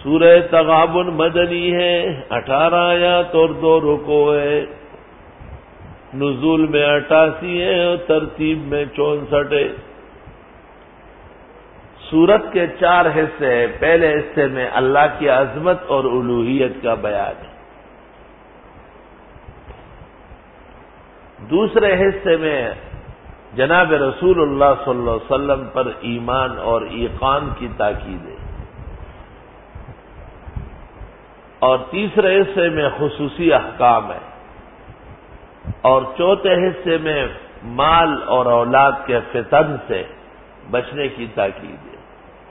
سورہ تغابن مدنی ہے، 18 آیات اور 2 رکوع ہے، نزول میں 88 ہے اور ترتیب میں 64 ہے۔ سورت کے 4 حصے ہیں۔ پہلے حصے میں اللہ کی عظمت اور الوہیت کا بیان ہے، دوسرے حصے میں جناب رسول اللہ صلی اللہ علیہ وسلم پر ایمان اور ایقان کی تاکید ہے، اور تیسرے حصے میں خصوصی احکام ہے، اور چوتھے حصے میں مال اور اولاد کے فتن سے بچنے کی تاکید ہے۔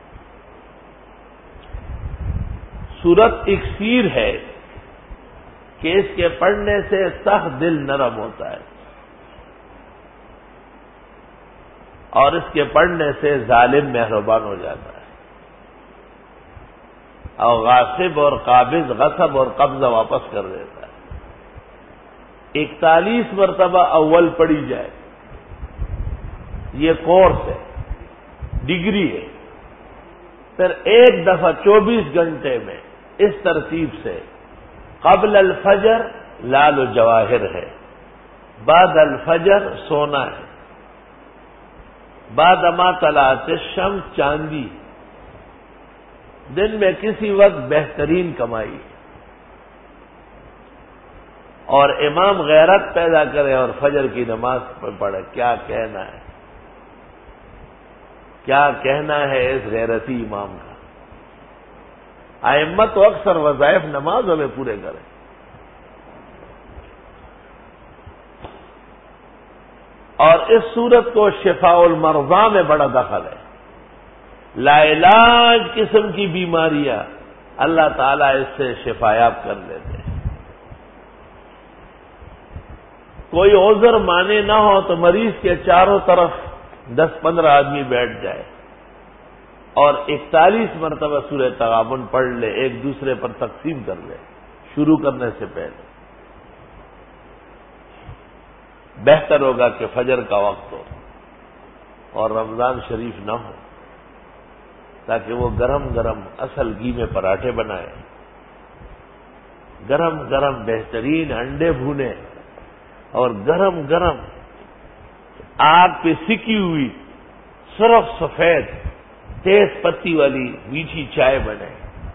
سورت اکسیر ہے کہ اس کے پڑھنے سے سخت دل نرم ہوتا ہے، اور اس کے پڑھنے سے ظالم مہربان ہو جاتا ہے، اور غاصب اور قابض غصب اور قبضہ واپس کر دیتا ہے۔ 41 مرتبہ اول پڑھی جائے، یہ کورس ہے، ڈگری ہے، پھر ایک دفعہ 24 گھنٹے میں اس ترتیب سے قبل الفجر لال و جواہر ہے، بعد الفجر سونا ہے، بعد ما طلعت الشمس چاندی، دن میں کسی وقت بہترین کمائی، اور امام غیرت پیدا کرے اور فجر کی نماز پڑھے۔ کیا کہنا ہے، کیا کہنا ہے اس غیرتی امام کا۔ ائمہ تو اکثر وظائف نمازوں میں پورے کریں۔ اور اس صورت کو شفاء المرضى میں بڑا دخل ہے۔ لا علاج قسم کی بیماریاں اللہ تعالیٰ اس سے شفایاب کر لیتے ہیں۔ کوئی عذر مانے نہ ہو تو مریض کے چاروں طرف 10-15 آدمی بیٹھ جائے اور 41 مرتبہ سورہ تغابن پڑھ لے، ایک دوسرے پر تقسیم کر لے شروع کرنے سے پہلے۔ بہتر ہوگا کہ فجر کا وقت ہو اور رمضان شریف نہ ہو، تاکہ وہ گرم گرم اصل گھی میں پراٹھے بنائے، گرم گرم بہترین انڈے بھونے، اور گرم گرم آگ پہ سکی ہوئی سرخ سفید تیز پتی والی میٹھی چائے بنے۔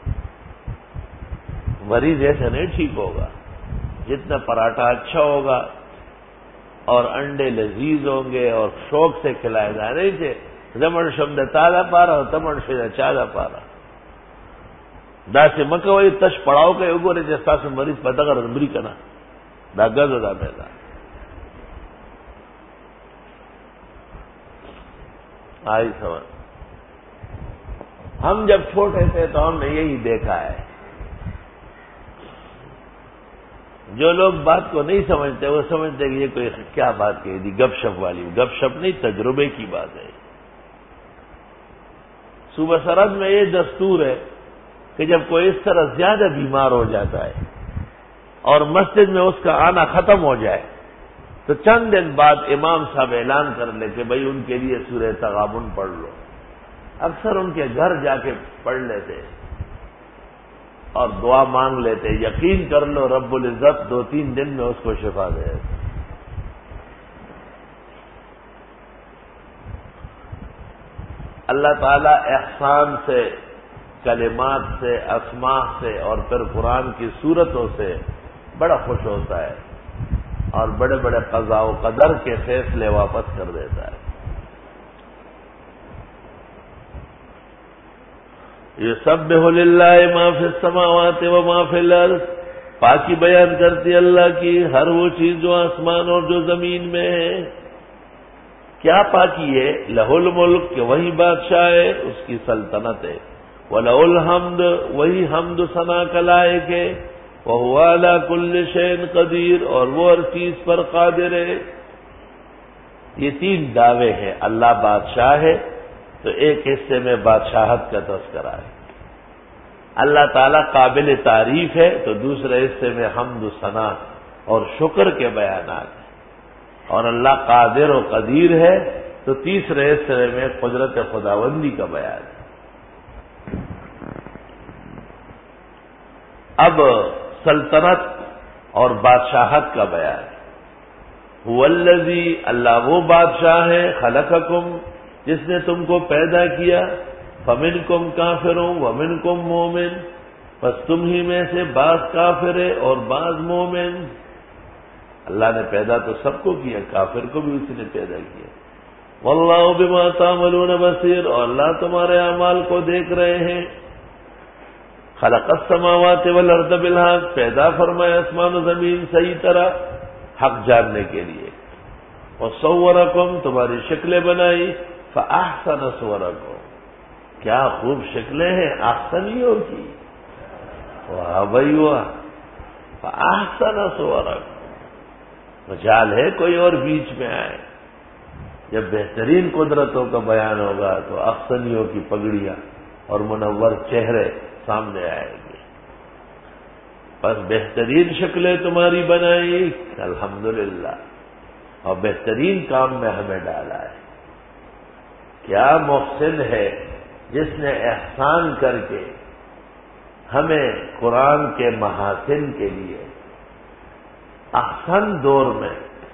مریض ایسا نہیں ٹھیک ہوگا، جتنا پراٹھا اچھا ہوگا اور انڈے لذیذ ہوں گے اور شوق سے کھلائے گا، نہیں تھے زمن شمد تازہ پارا اور تمن شمد چادہ پارا دا سے مکوئی تش پڑاؤ کے اگورے جیسا سے مریض پتہ کر دمری کنا دا گز دا پیدا۔ آئی سمجھ، ہم جب چھوٹے تھے تو ہم نے یہی دیکھا ہے، جو لوگ بات کو نہیں سمجھتے وہ سمجھتے کہ یہ کوئی کیا بات کہی تھی، گپ شپ والی۔ گپ شپ نہیں، تجربے کی بات ہے۔ صوبہ سرحد میں یہ دستور ہے کہ جب کوئی اس طرح زیادہ بیمار ہو جاتا ہے اور مسجد میں اس کا آنا ختم ہو جائے تو چند دن بعد امام صاحب اعلان کر لے کہ بھئی ان کے لیے سورہ تغابن پڑھ لو۔ اکثر ان کے گھر جا کے پڑھ لیتے اور دعا مانگ لیتے، یقین کر لو رب العزت 2-3 دن میں اس کو شفا دے۔ اللہ تعالیٰ احسان سے، کلمات سے، اسماء سے اور پھر قرآن کی صورتوں سے بڑا خوش ہوتا ہے اور بڑے بڑے قضاء و قدر کے فیصلے واپس کر دیتا ہے۔ یسبح للہ ما فی السماوات و ما فی الارض، پاکی بیان کرتی اللہ کی ہر وہ چیز جو آسمان اور جو زمین میں ہے۔ کیا پاکی ہے؟ لہ الملک، کہ وہی بادشاہ ہے، اس کی سلطنت ہے، وَلَهُ الْحَمْدُ، وہی حمد و ثنا کا لائق ہے، وَهُوَ عَلَى كُلِّ شَيْءٍ قَدِيرٌ، اور وہ ہر چیز پر قادر ہے۔ یہ 3 دعوے ہیں۔ اللہ بادشاہ ہے تو ایک حصے میں بادشاہت کا تذکرہ ہے، اللہ تعالیٰ قابل تعریف ہے تو دوسرے حصے میں حمد و ثنا اور شکر کے بیانات ہیں، اور اللہ قادر و قدیر ہے تو تیسرے حصے میں قدرت خداوندی کا بیان ہے۔ اب سلطنت اور بادشاہت کا بیان ہے۔ هو الذی، اللہ وہ بادشاہ ہے، خلقکم، جس نے تم کو پیدا کیا، فمنکم کافر ومنکم مومن، بس تم ہی میں سے بعض کافر ہے اور بعض مومن۔ اللہ نے پیدا تو سب کو کیا، کافر کو بھی اسی نے پیدا کیا۔ واللہ بما تعملون بصیر، اور اللہ تمہارے اعمال کو دیکھ رہے ہیں۔ خلق السماوات والارض بالحق، پیدا فرمایا آسمان و زمین صحیح طرح حق جاننے کے لیے۔ وصورکم، تمہاری شکلیں بنائی، فاحسن صورکم، کیا خوب شکلیں ہیں احسنیوں کی، واہ بھائی واہ، فاحسن صورکم، مجال ہے کوئی اور بیچ میں آئے۔ جب بہترین قدرتوں کا بیان ہوگا تو احسنیوں کی پگڑیاں اور منور چہرے سامنے آئیں گے۔ بس بہترین شکلیں تمہاری بنائی، الحمدللہ، اور بہترین کام میں ہمیں ڈالا ہے۔ کیا محسن ہے جس نے احسان کر کے ہمیں قرآن کے محاسن کے لیے احسن دور میں،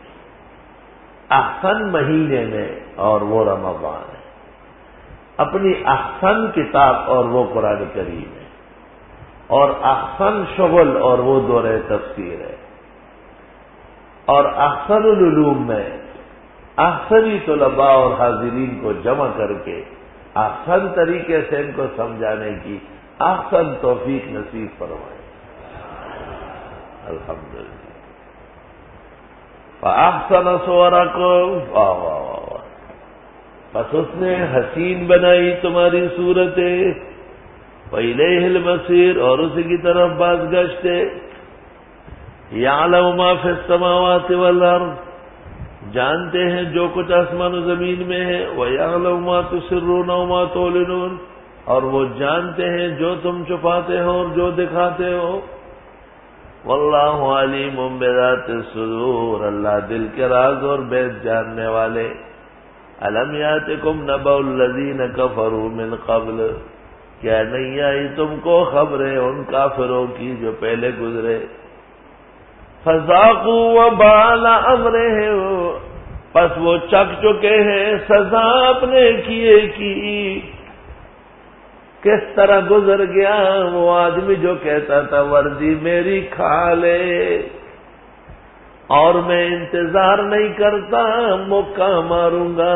احسن مہینے میں، اور وہ رمضان ہے، اپنی احسن کتاب اور وہ قرآن کریم ہے، اور احسن شغل اور وہ دور تفسیر ہے، اور احسن العلوم میں احسنی طلباء اور حاضرین کو جمع کر کے احسن طریقے سے ان کو سمجھانے کی احسن توفیق نصیب فرمائے، الحمدللہ۔ فاحسن صورکم، واہ واہ واہ واہ، بس اس نے حسین بنائی تمہاری صورتیں، وإلیہ المصیر، اور اسی کی طرف باز گشت ہے۔ یعلم ما فی السماوات والارض، جانتے ہیں جو کچھ آسمان و زمین میں ہے، وَيَعْلَمُ مَا تُسِرُّونَ وَمَا تُعْلِنُونَ، اور وہ جانتے ہیں جو تم چھپاتے ہو اور جو دکھاتے ہو۔ واللہ علیم بذات الصدور، اللہ دل کے راز اور بیت جاننے والے۔ الم یاتکم نبأ الذین کفروا من قبل، کیا نہیں آئی تم کو خبریں ان کافروں کی جو پہلے گزرے؟ فذاقوا وبال امرهم، پس وہ چکھ چکے ہیں سزا اپنے کیے کی۔ کس طرح گزر گیا وہ آدمی جو کہتا تھا وردی میری کھا لے اور میں انتظار نہیں کرتا، موقع ماروں گا۔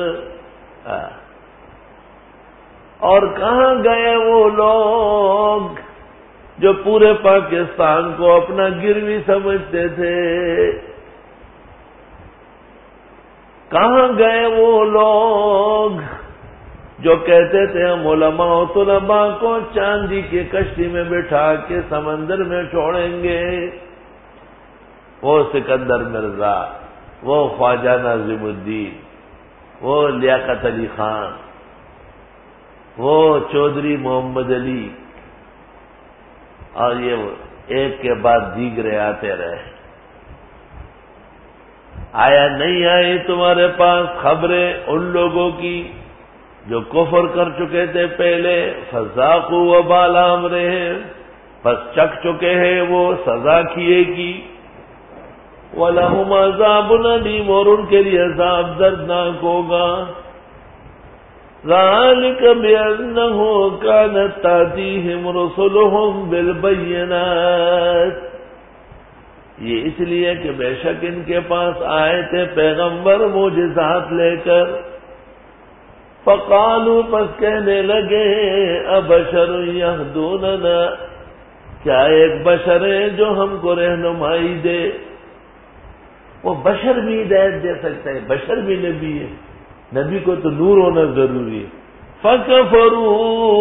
اور کہاں گئے وہ لوگ جو پورے پاکستان کو اپنا گروی سمجھتے تھے؟ کہاں گئے وہ لوگ جو کہتے تھے ہم علماء و طلباء کو چاندی کی کشتی میں بٹھا کے سمندر میں چھوڑیں گے؟ وہ سکندر مرزا، وہ خواجہ ناظم الدین، وہ لیاقت علی خان، وہ چودھری محمد علی، اور یہ ایک کے بعد دیگرے آتے رہے۔ آیا نہیں آئی تمہارے پاس خبریں ان لوگوں کی جو کفر کر چکے تھے پہلے؟ فذاقوا وبال امرهم، پس چکھ چکے ہیں وہ سزا کیے کی۔ وَلَهُمْ عَذَابٌ أَلِيمٌ، اور ان کے لیے عذاب دردناک ہوگا۔ ذَلِكَ بِأَنَّهُ كَانَتْ تَأْتِيهِمْ رُسُلُهُمْ بِالْبَيِّنَاتِ، یہ اس لیے کہ بے شک ان کے پاس آئے تھے پیغمبر معجزات لے کر۔ فقالوا، پس کہنے لگے، ابشر یہدوننا، کیا ایک بشر ہے جو ہم کو رہنمائی دے؟ وہ بشر بھی ہدایت دے سکتا ہے، بشر بھی نبی ہے، نبی کو تو نور ہونا ضروری ہے۔ فکفروا،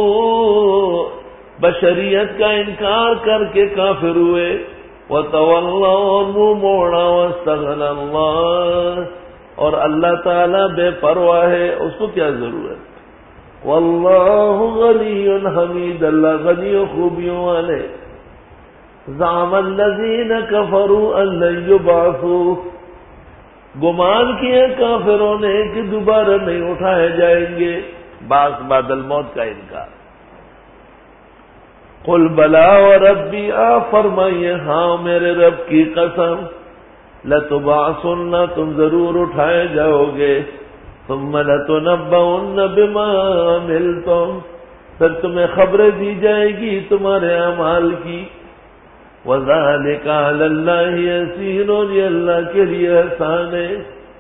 بشریت کا انکار کر کے کافر ہوئے۔ وتولوا، اور منہ موڑا، واستغنى اللہ، اور اللہ تعالیٰ بے پرواہ ہے، اس کو کیا ضرورت۔ واللہ غنی حمید، اللہ غنی و خوبیوں والے۔ زعم الذین کفروا ان لن یبعثوا، گمان کیا کافروں نے کہ دوبارہ نہیں اٹھائے جائیں گے، بعث بعد الموت کا انکار۔ قل بلا وربی، آپ فرمائیے ہاں میرے رب کی قسم، لتبعثن، تم ضرور اٹھائے جاؤ گے، ثم لتنبؤن بما عملتم، پھر تمہیں خبریں دی جائے گی تمہارے اعمال کی، وذلک علی اللہ یسیر، اور یہ اللہ کے لیے آسان ہے۔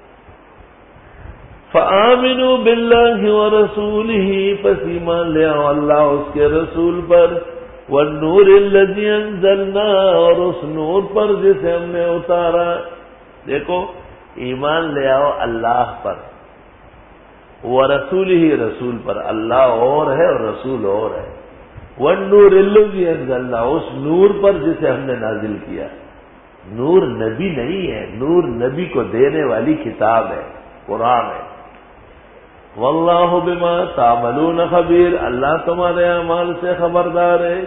فآمنوا باللہ ورسولہ، پس ایمان لے آؤ اللہ اس کے رسول پر، والنور الذی انزلنا، اور اس نور پر جسے ہم نے اتارا۔ دیکھو ایمان لے آؤ اللہ پر، ورسولہ، رسول پر، اللہ اور ہے اور رسول اور ہے، والنور الذی انزلنا، اس نور پر جسے ہم نے نازل کیا۔ نور نبی نہیں ہے، نور نبی کو دینے والی کتاب ہے، قرآن ہے۔ واللہ بما تعملون خبیر، اللہ تمہارے اعمال سے خبردار ہے۔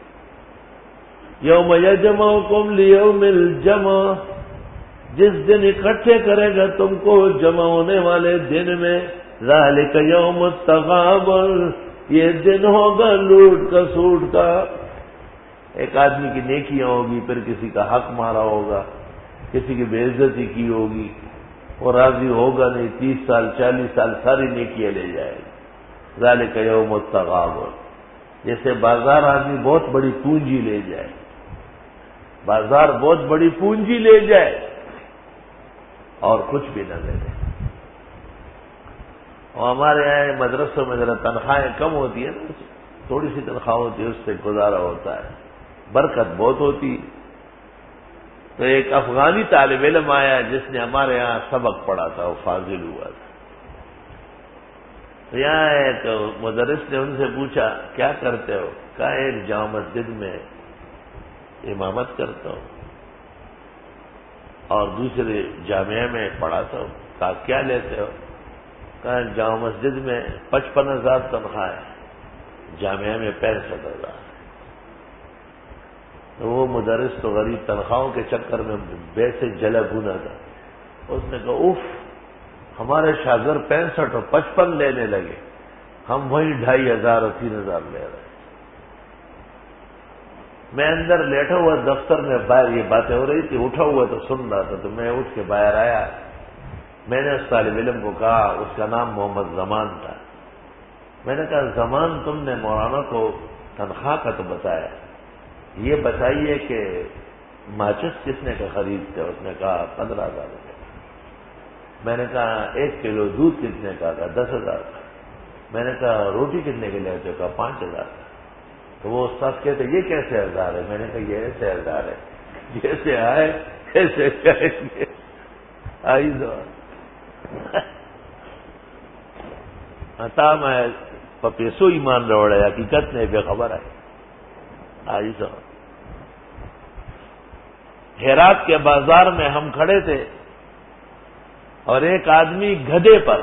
یوم یجمعکم لیوم الجمع، جس دن اکٹھے کرے گا تم کو جمع ہونے والے دن میں، ذالک یوم التغابن، یہ دن ہوگا لوٹ کا سوٹ کا۔ ایک آدمی کی نیکیاں ہوگی، پھر کسی کا حق مارا ہوگا، کسی کی بے عزتی کی ہوگی، وہ راضی ہوگا نہیں، 30 سال 40 سال ساری نیکیاں لے جائے گا۔ ذالک یوم التغابن، جیسے بازار آدمی بہت بڑی پونجی لے جائے، بازار بہت بڑی پونجی لے جائے اور کچھ بھی نہ لے جائے۔ اور ہمارے یہاں مدرسوں میں ذرا تنخواہیں کم ہوتی ہیں، تھوڑی سی تنخواہ ہوتی ہے، اس سے گزارا ہوتا ہے، برکت بہت ہوتی۔ تو ایک افغانی طالب علم آیا جس نے ہمارے یہاں سبق پڑھا تھا، وہ فاضل ہوا تھا۔ تو یہاں ایک مدرس نے ان سے پوچھا کیا کرتے ہو؟ کہا ایک جامع مسجد میں امامت کرتا ہوں اور دوسرے جامعہ میں پڑھاتا ہوں۔ کہا کیا لیتے ہو؟ کہا جامع مسجد میں 55,000 تنخواہ ہے، جامعہ میں 65,000۔ تو وہ مدرس تو غریب تنخواہوں کے چکر میں بے سے جلا بھونا تھا۔ اس نے کہا اف، ہمارے شاگرد 65 اور 55 لینے لگے، ہم وہی 2,500 اور 3,000 لے رہے۔ میں اندر لیٹا ہوا دفتر میں، باہر یہ باتیں ہو رہی تھی، اٹھا ہوا تو سن رہا تھا، تو میں اٹھ کے باہر آیا۔ میں نے اس طالب علم کو کہا، اس کا نام محمد زمان تھا، میں نے کہا زمان تم نے مولانا کو تنخواہ کا تو بتایا، یہ بتائیے کہ ماچس کس نے کا خریدتے؟ اس نے کہا 15,000 روپے۔ میں نے کہا 1 کلو دودھ کتنے کا؟ کہا 10,000 کا۔ میں نے کہا روٹی کتنے کے لیے؟ کہا 5,000 کا۔ تو وہ استاد کہتے یہ کیسے 1000 ہے؟ میں نے کہا یہ ایسے 1000 ہے، جیسے آئے ایسے کہیں گے۔ آئی عطا میں پیسو ایمان روڑے، حقیقت نے بے خبر ہے۔ آئی سو ہیرات کے بازار میں ہم کھڑے تھے اور ایک آدمی گدھے پر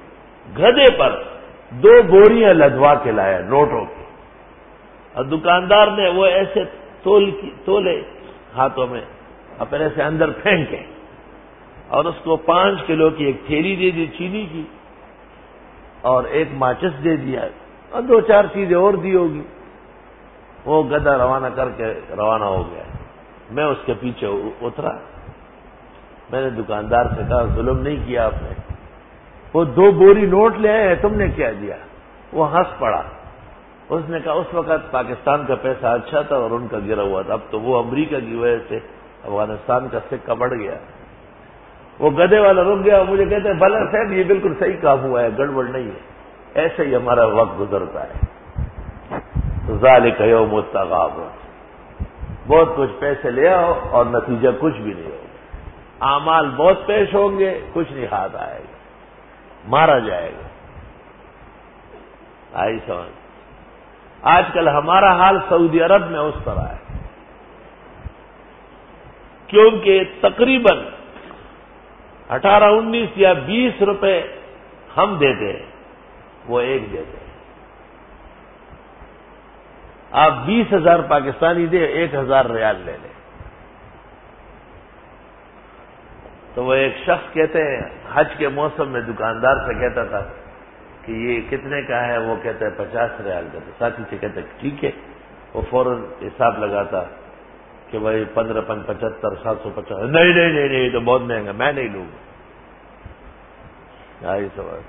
2 بوریاں لدوا کے لایا نوٹوں کی، اور دکاندار نے وہ ایسے تولے ہاتھوں میں اپنے سے اندر پھینکے، اور اس کو 5 کلو کی ایک تھیلی دے دی چینی کی، اور ایک ماچس دے دیا، اور 2-4 چیزیں اور دی ہوگی۔ وہ گدھا روانہ کر کے روانہ ہو گیا۔ میں اس کے پیچھے اترا، میں نے دکاندار سے کہا ظلم نہیں کیا آپ نے، وہ 2 بوری نوٹ لے آئے، تم نے کیا دیا؟ وہ ہنس پڑا۔ اس نے کہا اس وقت پاکستان کا پیسہ اچھا تھا اور ان کا گرا ہوا تھا، اب تو وہ امریکہ کی وجہ سے افغانستان کا سکہ بڑھ گیا۔ وہ گدھے والا رک گیا، مجھے کہتے ہیں بھلا صاحب یہ بالکل صحیح کام ہوا ہے، گڑبڑ نہیں ہے۔ ایسے ہی ہمارا وقت گزرتا ہے۔ ذالک یوم التغابن، بہت کچھ پیسے لے آؤ اور نتیجہ کچھ بھی نہیں ہوگا، اعمال بہت پیش ہوں گے، کچھ نہیں ہاتھ آئے گا، مارا جائے گا۔ آئی سمجھ؟ آج کل ہمارا حال سعودی عرب میں اس طرح ہے، کیونکہ تقریباً 18-19 یا 20 روپے ہم دیتے ہیں، وہ 1 دیتے ہیں۔ آپ 20,000 پاکستانی دے، 1,000 ریال لے لیں۔ تو وہ ایک شخص کہتے ہیں حج کے موسم میں دکاندار سے کہتا تھا کہ یہ کتنے کا ہے؟ وہ کہتا ہے 50 ریال کا۔ تو ساتھی سے کہتا ہے ٹھیک ہے وہ فوراً حساب لگاتا کہ بھائی 1575 750. نہیں تو بہت مہنگا، میں نہیں لوں گا. یہی سوال.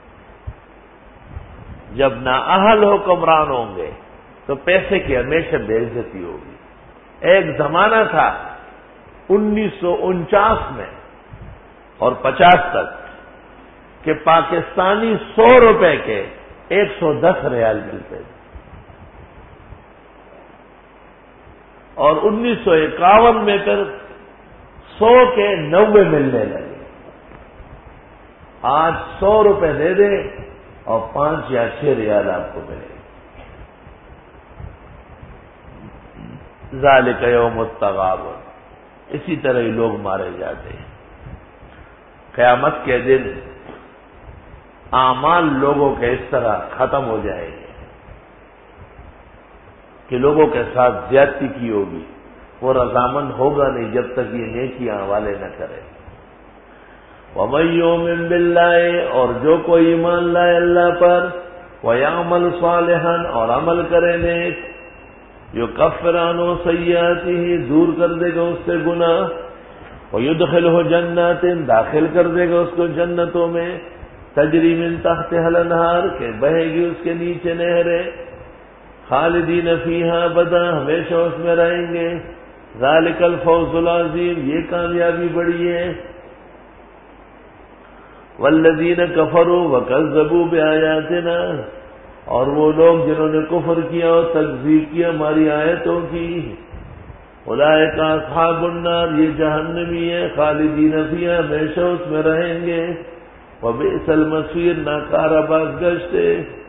جب نااہل حکمران ہوں گے تو پیسے کی ہمیشہ بے عزتی ہوگی. ایک زمانہ تھا 1949 میں اور 50 تک کہ پاکستانی 100 روپے کے 110 ریال ملتے تھے، اور 1951 میں پھر 100 کے 90 ملنے لگے. آج 100 روپے دے دیں اور 5 یا 6 ریال آپ کو ملے. ذالک یوم التغابن. اسی طرح ہی لوگ مارے جاتے ہیں. قیامت کے دن اعمال لوگوں کے اس طرح ختم ہو جائیں گے کہ لوگوں کے ساتھ زیادتی کی ہوگی، وہ رضامند ہوگا نہیں جب تک یہ نیکیاں حوالے نہ کرے. وَمَن يُؤْمِن بِاللَّهِ، اور جو کوئی ایمان لائے اللہ پر، وَيَعْمَلْ صَالِحًا، اور عمل کرے نیک، يُكَفِّرْ عَنْهُ سَيِّئَاتِهِ، دور کر دے گا اس سے گناہ، وَيُدْخِلْهُ جَنَّاتٍ، داخل کر دے گا اس کو جنتوں میں، تجری من تحتها الانہار، کہ بہے گی اس کے نیچے نہریں، خالدین فیہا ابدا، ہمیشہ اس میں رہیں گے. ذالک الفوز العظیم، یہ کامیابی بڑی ہے. والذین کفروا وکذبوا بآیاتنا، اور وہ لوگ جنہوں نے کفر کیا اور تکذیب کیا ہماری آیتوں کی، اولئک اصحاب النار، یہ جہنمی ہے، خالدین فیہا، ہمیشہ اس میں رہیں گے. وبئس المصیر، ناکارہ بازگشت ہے.